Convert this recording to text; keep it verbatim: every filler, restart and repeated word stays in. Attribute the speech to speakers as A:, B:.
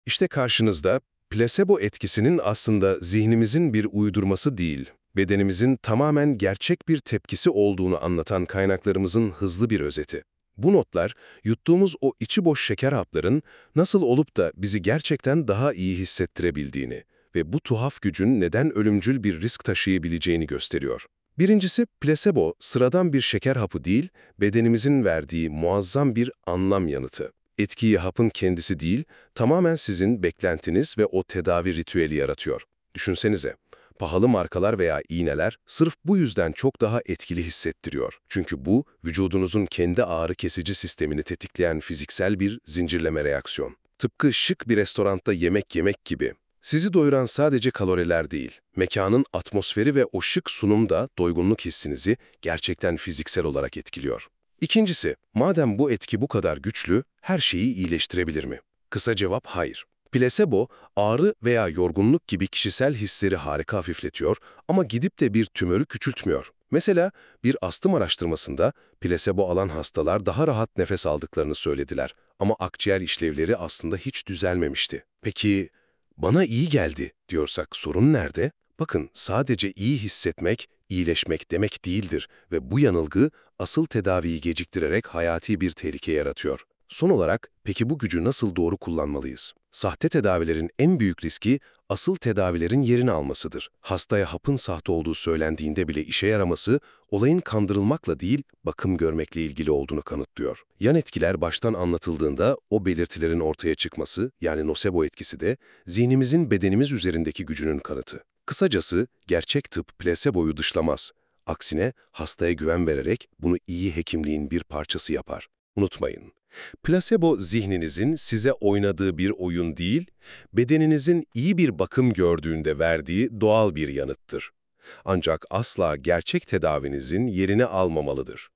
A: İşte karşınızda plasebo etkisinin aslında zihnimizin bir uydurması değil, bedenimizin tamamen gerçek bir tepkisi olduğunu anlatan kaynaklarımızın hızlı bir özeti. Bu notlar, yuttuğumuz o içi boş şeker hapların nasıl olup da bizi gerçekten daha iyi hissettirebildiğini ve bu tuhaf gücün neden ölümcül bir risk taşıyabileceğini gösteriyor. Birincisi, plasebo sıradan bir şeker hapı değil, bedenimizin verdiği muazzam bir anlam yanıtı. Etkiyi hapın kendisi değil, tamamen sizin beklentiniz ve o tedavi ritüeli yaratıyor. Düşünsenize, pahalı markalar veya iğneler sırf bu yüzden çok daha etkili hissettiriyor. Çünkü bu, vücudunuzun kendi ağrı kesici sistemini tetikleyen fiziksel bir zincirleme reaksiyon. Tıpkı şık bir restoranda yemek yemek gibi. Sizi doyuran sadece kaloriler değil, mekanın atmosferi ve o şık sunum da doygunluk hissinizi gerçekten fiziksel olarak etkiliyor. İkincisi, madem bu etki bu kadar güçlü, her şeyi iyileştirebilir mi? Kısa cevap hayır. Plasebo, ağrı veya yorgunluk gibi kişisel hisleri harika hafifletiyor ama gidip de bir tümörü küçültmüyor. Mesela bir astım araştırmasında plasebo alan hastalar daha rahat nefes aldıklarını söylediler ama akciğer işlevleri aslında hiç düzelmemişti. Peki, bana iyi geldi diyorsak sorun nerede? Bakın, sadece iyi hissetmek, iyileşmek demek değildir ve bu yanılgı asıl tedaviyi geciktirerek hayati bir tehlike yaratıyor. Son olarak, peki bu gücü nasıl doğru kullanmalıyız? Sahte tedavilerin en büyük riski asıl tedavilerin yerini almasıdır. Hastaya hapın sahte olduğu söylendiğinde bile işe yaraması, olayın kandırılmakla değil, bakım görmekle ilgili olduğunu kanıtlıyor. Yan etkiler baştan anlatıldığında o belirtilerin ortaya çıkması, yani nosebo etkisi de, zihnimizin bedenimiz üzerindeki gücünün kanıtı. Kısacası, gerçek tıp plaseboyu dışlamaz. Aksine hastaya güven vererek bunu iyi hekimliğin bir parçası yapar. Unutmayın, plasebo zihninizin size oynadığı bir oyun değil, bedeninizin iyi bir bakım gördüğünde verdiği doğal bir yanıttır. Ancak asla gerçek tedavinizin yerini almamalıdır.